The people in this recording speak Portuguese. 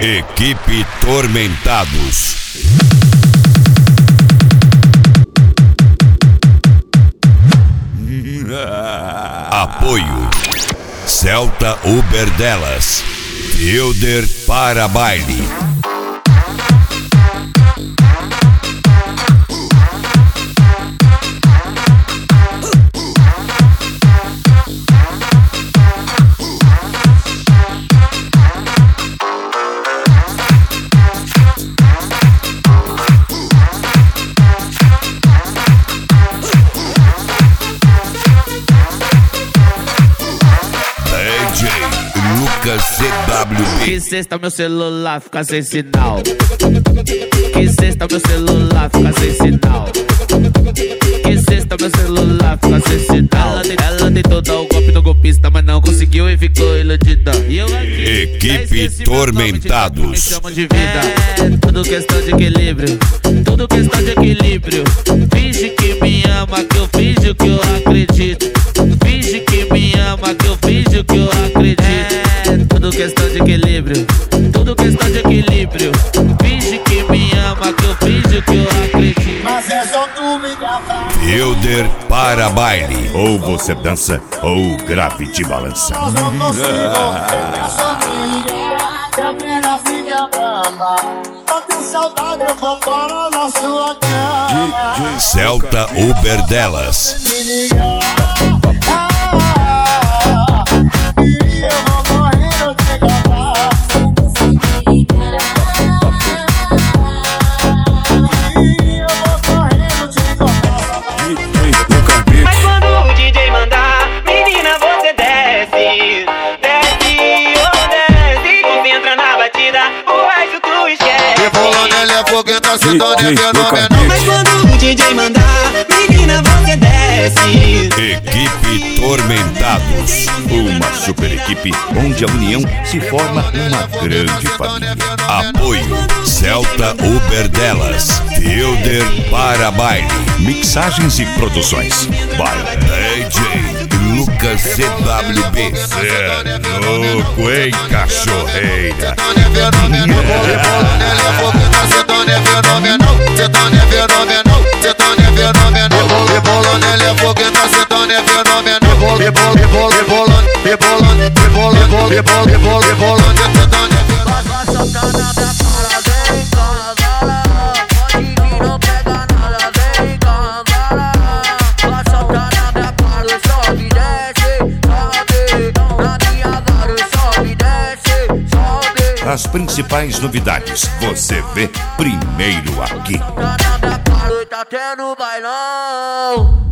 Equipe Tormentados. Apoio Celta Uber Delas, Fielder para baile. Lucas CWB. Que sexta meu celular fica sem sinal. Que sexta meu celular fica sem sinal. Que sexta meu celular fica sem sinal. Ela tentou dar o golpe no golpista, mas não conseguiu e ficou iludida. E eu aqui, Equipe Tormentados. Me chamam de vida. Tudo questão de equilíbrio. Tudo questão de equilíbrio. Finge que me ama, que eu finjo que eu acredito. Finge que me ama, que eu finjo que eu acredito. Tudo questão de equilíbrio. Tudo questão de equilíbrio. Finge que me ama, que eu finjo que eu acredito. Mas é só tu me enganar. Fielder para baile. Ou você dança, ou grave de balança. Nós não consigo ficar sozinho. Que a pena fica brava. Só tenho saudade, eu vou para na sua cama. Celta Uber Delas. Me liga. E eu vou morrendo de acabar. E eu vou correndo de acabar. Mas quando o DJ mandar, menina, você desce. Desce, oh desce. Concentra na batida, o resto tu esquece. Rebolando ele é fogueta, sentando é fenomenal. Mas quando o DJ mandar, menina, você desce. Equipe Tormentados. Uma super equipe onde a união se forma uma grande família. Apoio Celta Uber Delas, Fielder para baile. Mixagens e produções. Baile. DJ Lucas CWB. Cê é louco, hein, cachorreira? As principais novidades você vê primeiro aqui. Tá tendo bailão.